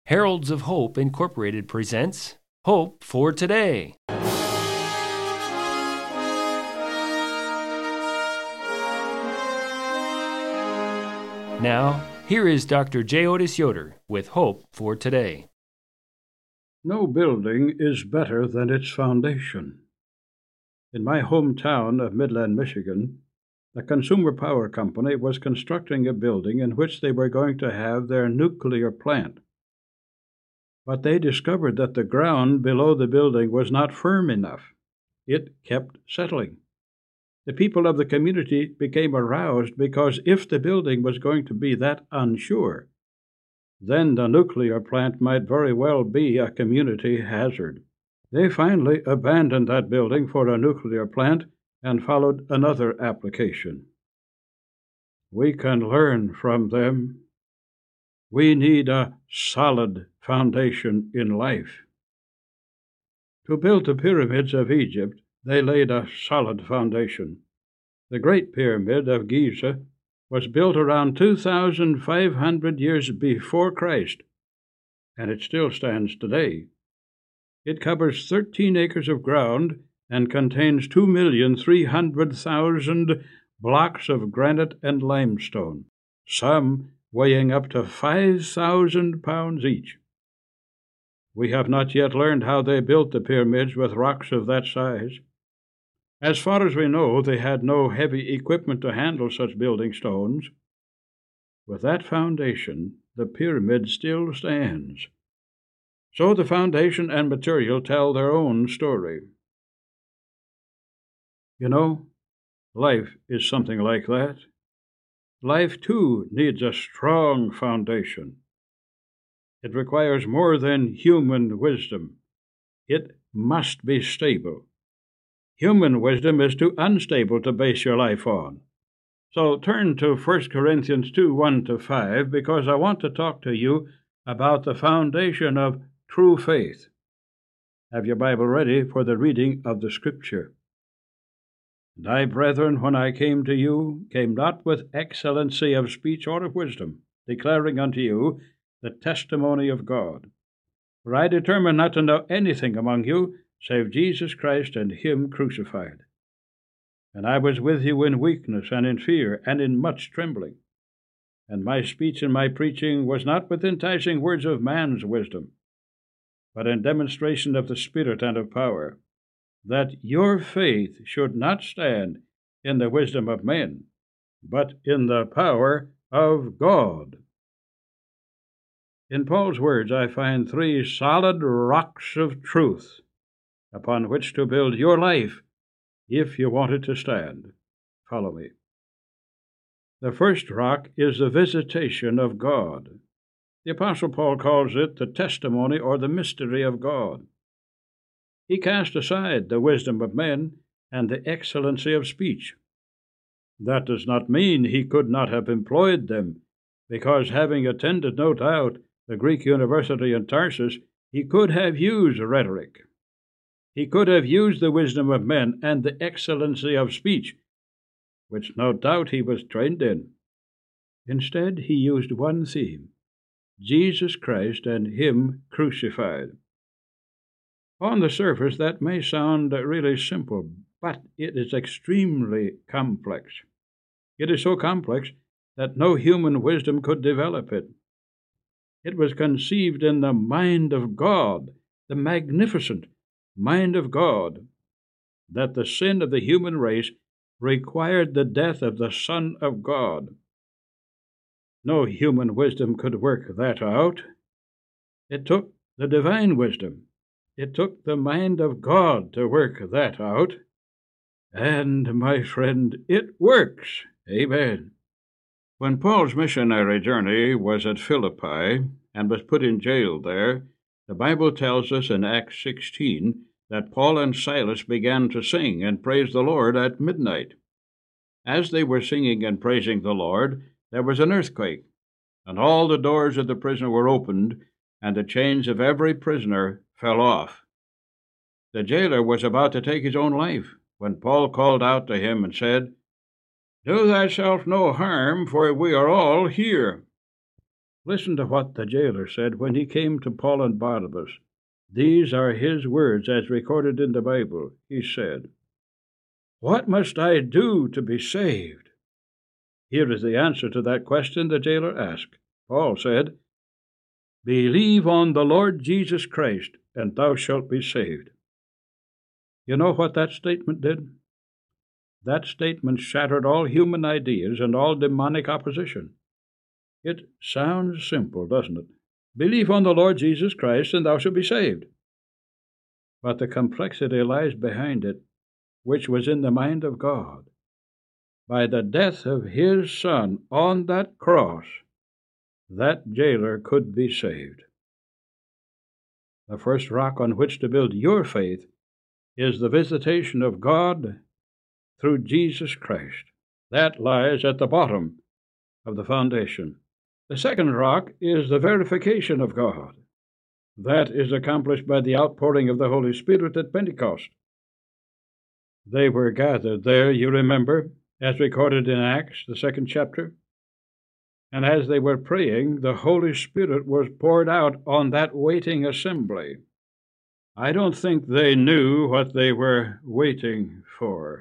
Heralds of Hope Incorporated presents Hope for Today. Now, here is Dr. J. Otis Yoder with Hope for Today. No building is better than its foundation. In my hometown of Midland, Michigan, the Consumer Power Company was constructing a building in which they were going to have their nuclear plant. But they discovered that the ground below the building was not firm enough. It kept settling. The people of the community became aroused because if the building was going to be that unsure, then the nuclear plant might very well be a community hazard. They finally abandoned that building for a nuclear plant and followed another application. We can learn from them. We need a solid foundation in life. To build the pyramids of Egypt, they laid a solid foundation. The Great Pyramid of Giza was built around 2,500 years before Christ, and it still stands today. It covers 13 acres of ground and contains 2,300,000 blocks of granite and limestone, some weighing up to 5,000 pounds each. We have not yet learned how they built the pyramids with rocks of that size. As far as we know, they had no heavy equipment to handle such building stones. With that foundation, the pyramid still stands. So the foundation and material tell their own story. You know, life is something like that. Life, too, needs a strong foundation. It requires more than human wisdom. It must be stable. Human wisdom is too unstable to base your life on. So turn to 1 Corinthians 2, 1-5, because I want to talk to you about the foundation of true faith. Have your Bible ready for the reading of the Scripture. And I, brethren, when I came to you, came not with excellency of speech or of wisdom, declaring unto you the testimony of God. For I determined not to know anything among you, save Jesus Christ and him crucified. And I was with you in weakness and in fear and in much trembling. And my speech and my preaching was not with enticing words of man's wisdom, but in demonstration of the Spirit and of power, that your faith should not stand in the wisdom of men, but in the power of God. In Paul's words, I find three solid rocks of truth upon which to build your life if you want it to stand. Follow me. The first rock is the visitation of God. The Apostle Paul calls it the testimony or the mystery of God. He cast aside the wisdom of men and the excellency of speech. That does not mean he could not have employed them, because having attended, no doubt, the Greek university in Tarsus, he could have used rhetoric. He could have used the wisdom of men and the excellency of speech, which no doubt he was trained in. Instead, he used one theme: Jesus Christ and him crucified. On the surface, that may sound really simple, but it is extremely complex. It is so complex that no human wisdom could develop it. It was conceived in the mind of God, the magnificent mind of God, that the sin of the human race required the death of the Son of God. No human wisdom could work that out. It took the divine wisdom. It took the mind of God to work that out. And, my friend, it works. Amen. When Paul's missionary journey was at Philippi and was put in jail there, the Bible tells us in Acts 16 that Paul and Silas began to sing and praise the Lord at midnight. As they were singing and praising the Lord, there was an earthquake, and all the doors of the prison were opened, and the chains of every prisoner fell off. The jailer was about to take his own life when Paul called out to him and said, "Do thyself no harm, for we are all here." Listen to what the jailer said when he came to Paul and Barnabas. These are his words as recorded in the Bible. He said, "What must I do to be saved?" Here is the answer to that question the jailer asked. Paul said, "Believe on the Lord Jesus Christ, and thou shalt be saved." You know what that statement did? That statement shattered all human ideas and all demonic opposition. It sounds simple, doesn't it? Believe on the Lord Jesus Christ, and thou shalt be saved. But the complexity lies behind it, which was in the mind of God. By the death of his Son on that cross, that jailer could be saved. The first rock on which to build your faith is the visitation of God through Jesus Christ. That lies at the bottom of the foundation. The second rock is the verification of God. That is accomplished by the outpouring of the Holy Spirit at Pentecost. They were gathered there, you remember, as recorded in Acts, the 2nd chapter. And as they were praying, the Holy Spirit was poured out on that waiting assembly. I don't think they knew what they were waiting for.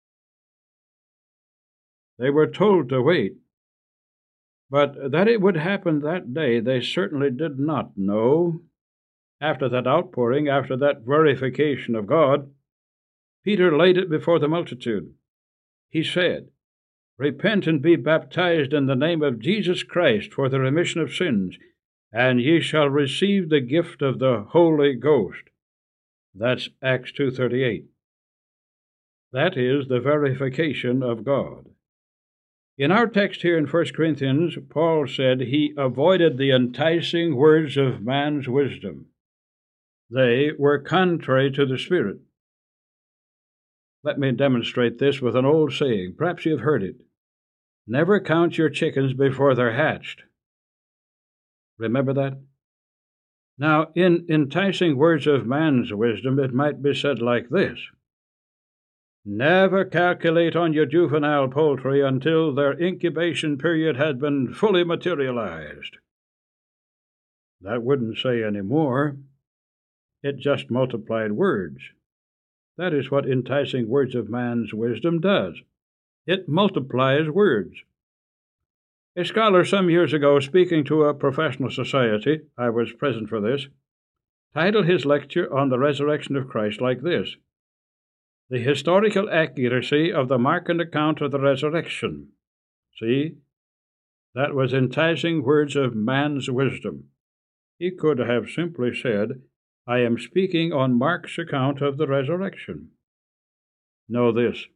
They were told to wait, but that it would happen that day they certainly did not know. After that outpouring, after that verification of God, Peter laid it before the multitude. He said, "Repent and be baptized in the name of Jesus Christ for the remission of sins, and ye shall receive the gift of the Holy Ghost." That's Acts 2:38. That is the verification of God. In our text here in 1 Corinthians, Paul said he avoided the enticing words of man's wisdom. They were contrary to the Spirit. Let me demonstrate this with an old saying. Perhaps you've heard it. Never count your chickens before they're hatched. Remember that? Now, in enticing words of man's wisdom, it might be said like this: never calculate on your juvenile poultry until their incubation period has been fully materialized. That wouldn't say any more. It just multiplied words. That is what enticing words of man's wisdom does. It multiplies words. A scholar some years ago, speaking to a professional society, I was present for this, titled his lecture on the resurrection of Christ like this: "The historical accuracy of the Markan account of the resurrection." See, that was enticing words of man's wisdom. He could have simply said, "I am speaking on Mark's account of the resurrection." Know this: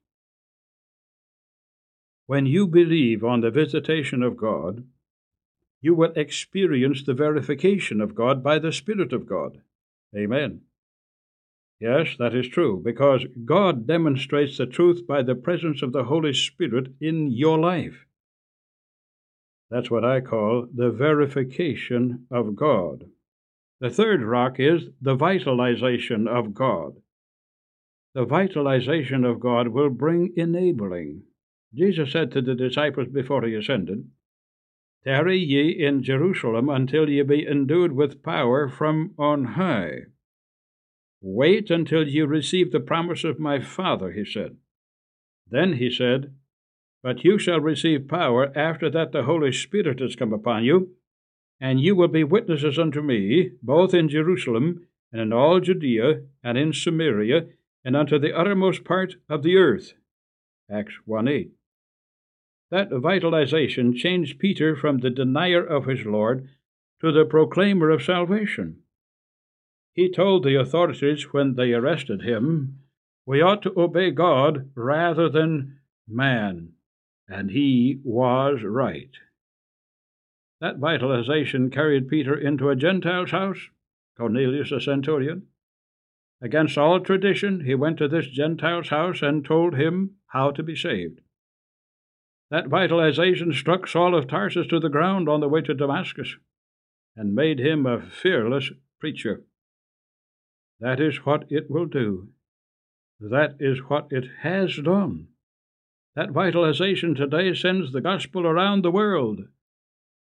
when you believe on the visitation of God, you will experience the verification of God by the Spirit of God. Amen. Yes, that is true, because God demonstrates the truth by the presence of the Holy Spirit in your life. That's what I call the verification of God. The third rock is the vitalization of God. The vitalization of God will bring enabling. Jesus said to the disciples before he ascended, "Tarry ye in Jerusalem until ye be endued with power from on high." Wait until you receive the promise of my Father, he said. Then he said, "But you shall receive power after that the Holy Spirit has come upon you, and you will be witnesses unto me, both in Jerusalem, and in all Judea, and in Samaria, and unto the uttermost part of the earth." Acts 1:8. That vitalization changed Peter from the denier of his Lord to the proclaimer of salvation. He told the authorities when they arrested him, "We ought to obey God rather than man," and he was right. That vitalization carried Peter into a Gentile's house, Cornelius the centurion. Against all tradition, he went to this Gentile's house and told him how to be saved. That vitalization struck Saul of Tarsus to the ground on the way to Damascus and made him a fearless preacher. That is what it will do. That is what it has done. That vitalization today sends the gospel around the world.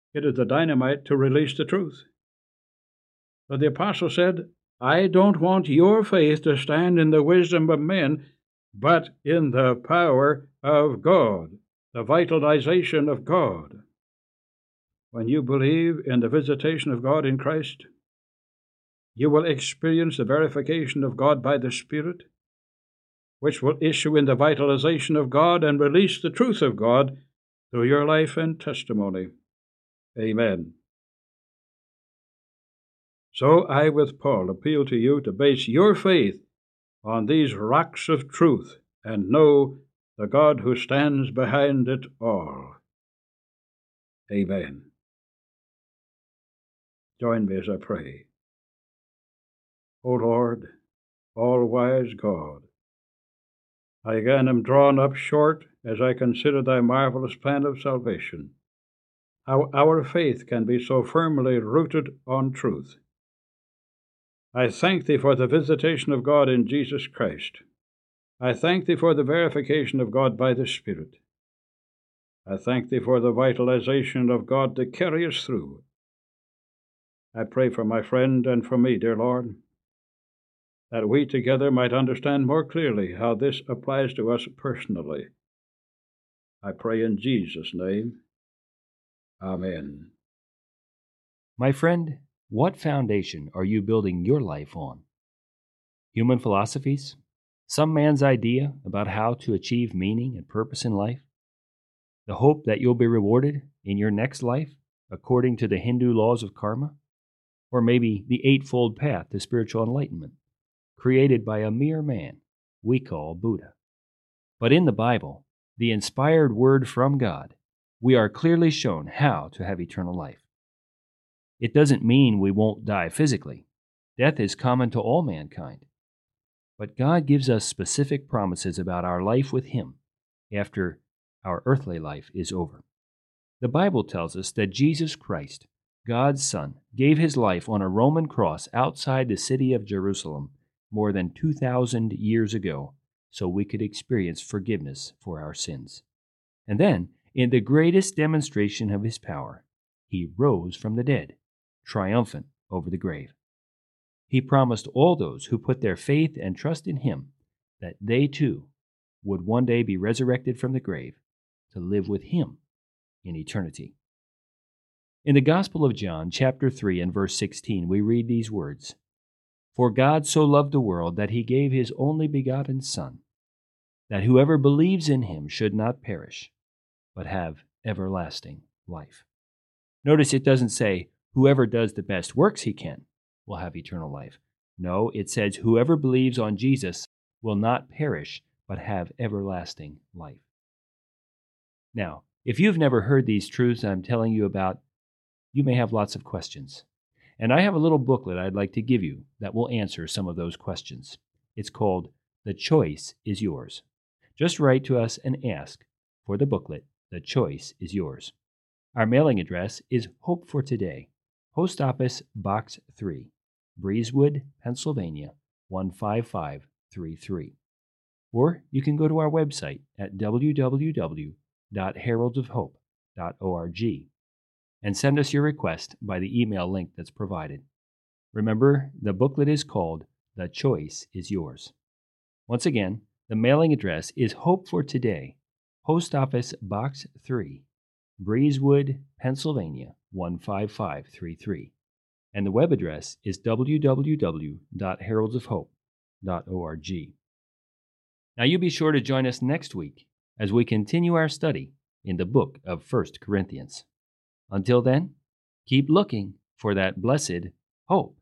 It is the dynamite to release the truth. But the apostle said, I don't want your faith to stand in the wisdom of men, but in the power of God, the vitalization of God. When you believe in the visitation of God in Christ, you will experience the verification of God by the Spirit, which will issue in the vitalization of God and release the truth of God through your life and testimony. Amen. So I, with Paul, appeal to you to base your faith on these rocks of truth and know the God who stands behind it all. Amen. Join me as I pray. O Lord, all-wise God, I again am drawn up short as I consider thy marvelous plan of salvation, how our faith can be so firmly rooted on truth. I thank thee for the visitation of God in Jesus Christ. I thank thee for the verification of God by the Spirit. I thank thee for the vitalization of God to carry us through. I pray for my friend and for me, dear Lord, that we together might understand more clearly how this applies to us personally. I pray in Jesus' name. Amen. My friend, what foundation are you building your life on? Human philosophies? Some man's idea about how to achieve meaning and purpose in life? The hope that you'll be rewarded in your next life according to the Hindu laws of karma? Or maybe the eightfold path to spiritual enlightenment, created by a mere man we call Buddha. But in the Bible, the inspired word from God, we are clearly shown how to have eternal life. It doesn't mean we won't die physically. Death is common to all mankind. But God gives us specific promises about our life with Him after our earthly life is over. The Bible tells us that Jesus Christ, God's Son, gave His life on a Roman cross outside the city of Jerusalem more than 2,000 years ago so we could experience forgiveness for our sins. And then, in the greatest demonstration of His power, He rose from the dead, triumphant over the grave. He promised all those who put their faith and trust in Him that they too would one day be resurrected from the grave to live with Him in eternity. In the Gospel of John, chapter 3 and verse 16, we read these words, For God so loved the world that He gave His only begotten Son, that whoever believes in Him should not perish, but have everlasting life. Notice it doesn't say, whoever does the best works he can will have eternal life. No, it says, whoever believes on Jesus will not perish, but have everlasting life. Now, if you've never heard these truths I'm telling you about, you may have lots of questions. And I have a little booklet I'd like to give you that will answer some of those questions. It's called The Choice is Yours. Just write to us and ask for the booklet, The Choice is Yours. Our mailing address is Hope for Today, Post Office Box 3, Breezewood, Pennsylvania, 15533. Or you can go to our website at www.heraldsofhope.org and send us your request by the email link that's provided. Remember, the booklet is called The Choice is Yours. Once again, the mailing address is Hope for Today, Post Office Box 3, Breezewood, Pennsylvania, 15533. And the web address is www.heraldsofhope.org. Now you be sure to join us next week as we continue our study in the book of 1 Corinthians. Until then, keep looking for that blessed hope.